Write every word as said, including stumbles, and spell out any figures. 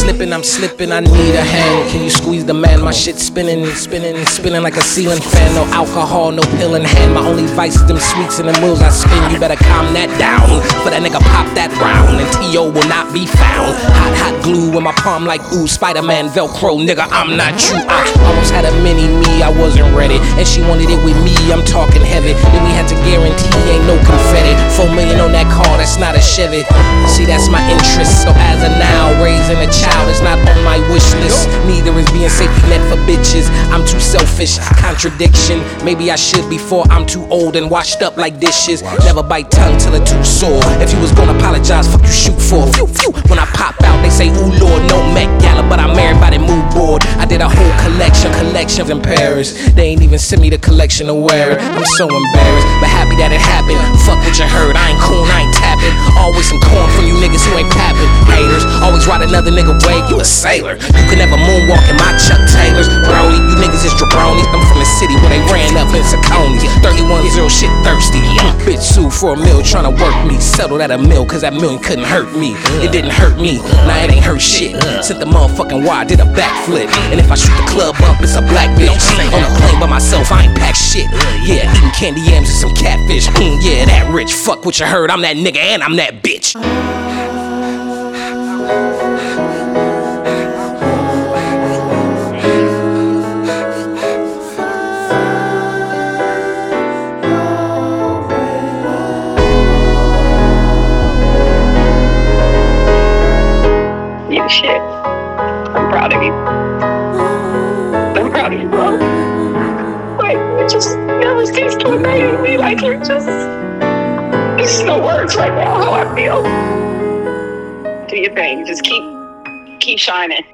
slipping, I'm slipping, I need a hand. Can you squeeze the man? My shit spinning, spinning, spinning like a ceiling fan. No alcohol, no pill in hand. My only vice is them sweets and them wheels I spin. You better calm that down. For that nigga pop that round, and T O will not be found. Hot, hot glue in my palm like ooh, Spider-Man, Velcro, nigga, I'm not you. I almost had a mini me, I wasn't ready. And she wanted it with me, I'm talking heavy. Then we had to guarantee ain't no confetti. Four million on that car, that's not a Chevy. See, that's my interest. So as of now, raising a child is not on my wish list. Neither is being safety net for bitches. I'm too selfish, contradiction. Maybe I should before I'm too old and washed up like dishes. Never bite tongue till it too sore. If you was gonna apologize, fuck you shoot for. Phew, phew. When I pop out, they say, ooh Lord, no Met Gala, but I'm everybody mood board. I did a whole collection, collections in Paris. They ain't even sent me the collection to wear it. I'm so embarrassed, but happy that it happened. Fuck what you heard, I ain't cool, I ain't tapping. Always some corn from you niggas who ain't papping. Haters, always ride another nigga way, you a sailor. You can never moonwalk in my Chuck Taylors. Brody, you niggas is jabronis. I'm from the city where they ran up in Saconis. thirty-one zero shit thirsty. Yeah. Bitch sued for a meal, tryna work me. Settled at a mill, cause that million couldn't hurt me. It didn't hurt me, now it ain't hurt shit. Sent the motherfucking wire, did a backflip. And if I shoot the club up, it's a black bitch. On a plane by myself, I ain't packed shit. Yeah, eating candy yams and some catfish. Mm, yeah, that rich. Fuck what you heard, I'm that nigga and I'm that bitch. You shit. I'm proud of you. I'm proud of you, bro. Like, you just, you know, things keep making me like you're just, there's no words right now how I feel. Do your thing. Just keep, keep shining.